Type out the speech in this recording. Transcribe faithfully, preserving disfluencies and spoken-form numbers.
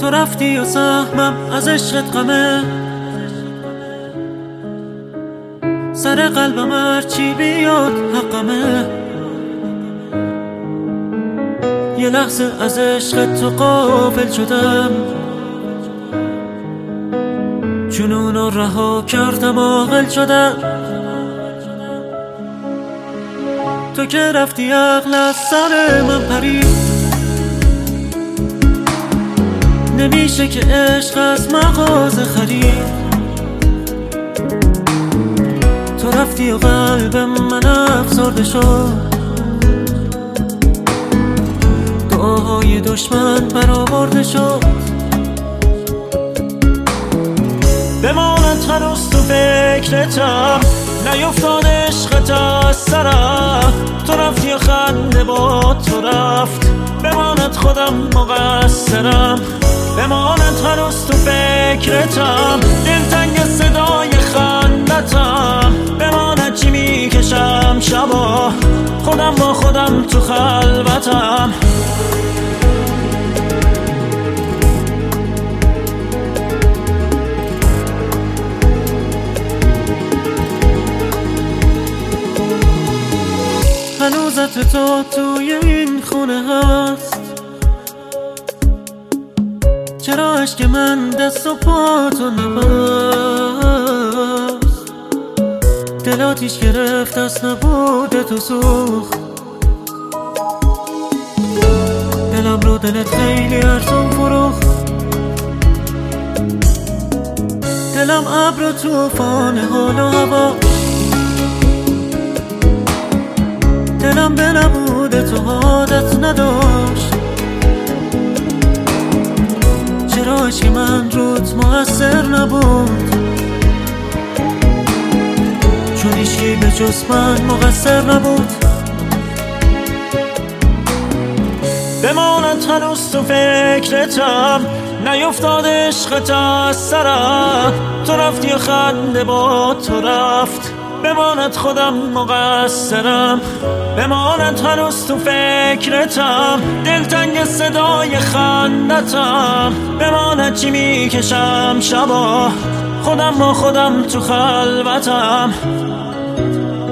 تو رفتی و سهمم از عشقت غمه، سر قلبم هرچی بیاد حقمه. یه لحظه از عشقت تو غافل شدم، جنون رو رها کردم عاقل شدم. تو که رفتی عقل از سر من پرید، نمیشه که عشق از مغازه خرید. تو رفتی و قلب من افسرده شد، دعاهای دشمن برآورده شد. بماند هنوز تو فکرتم، نیفتاد عشقت از سرم. تو رفتی و خنده با تو رفت، بماند خودم مقصرم. بماند هنوز تو فکرتم، دلتنگ صدای خندتم. بماند چی میکشم شبا، خودم با خودم تو خلوتم. هنوزت تو توی این خونه هست، چرا عشق من دست و پا تو نبست؟ دل آتیش گرفت از نبود تو سوخت، دلم رو دلت خیلی ارزون فروخت. دلم ابر و توفان حال و هوا، دلم به نبود تو عادت نداشت. چرا عشق من روت مؤثر نبود؟ چون هیچکی به جز من مقصر نبود. بماند هنوز تو فکرتم، نیفتاد عشقت از سرم. تو رفتی و خنده با تو رفت، بماند خودم مقصرم. بماند هنوز تو فکرتم، دلتنگ صدای خندتم. بماند چی میکشم شبا، خودم با خودم تو خلوتم.